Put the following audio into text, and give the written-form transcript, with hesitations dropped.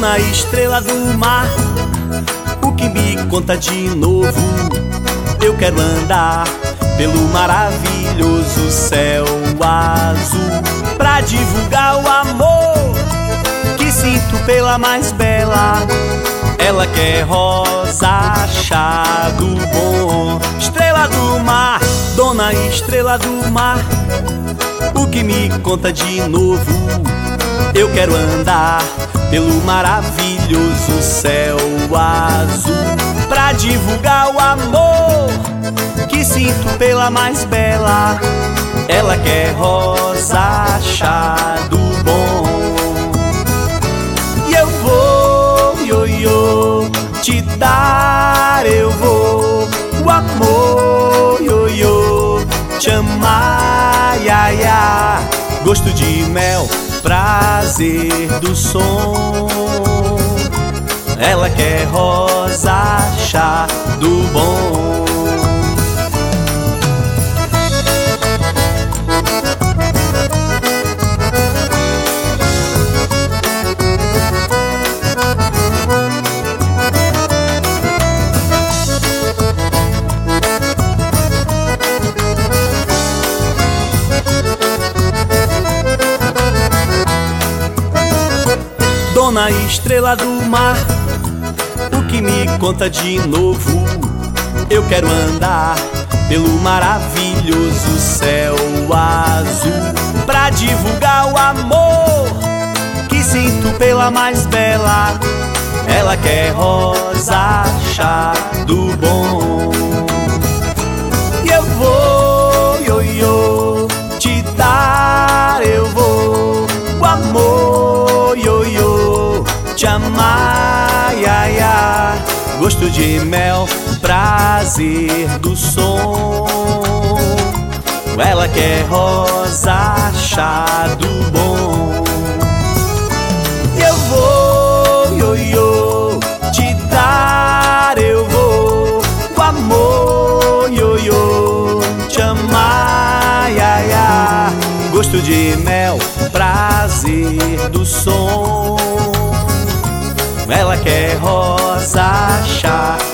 Dona estrela do mar, o que me conta de novo? Eu quero andar pelo maravilhoso céu azul, pra divulgar o amor que sinto pela mais bela. Ela quer rosa, achado bom. Estrela do mar, dona estrela do mar, o que me conta de novo? Eu quero andar pelo maravilhoso céu azul, pra divulgar o amor que sinto pela mais bela. Ela quer rosa, achado bom. E eu vou, ioiô, te dar, eu vou o amor, ioiô, te amar, iaiá. Gosto de mel, prazer do som. Ela quer rosa, chá do bom. Dona estrela do mar, o que me conta de novo? Eu quero andar pelo maravilhoso céu azul, pra divulgar o amor que sinto pela mais bela. Ela quer rosa, chá do bom. E eu vou, ioiô, te dar, eu vou o amor, ioiô, te amar, iaiá. Gosto de mel, prazer do som. Ela quer rosa, chá do bom. E eu vou, ioiô, te dar, eu vou o amor, ioiô, te amar, iaiá. Gosto de mel, prazer do som. Ela quer rosa, chá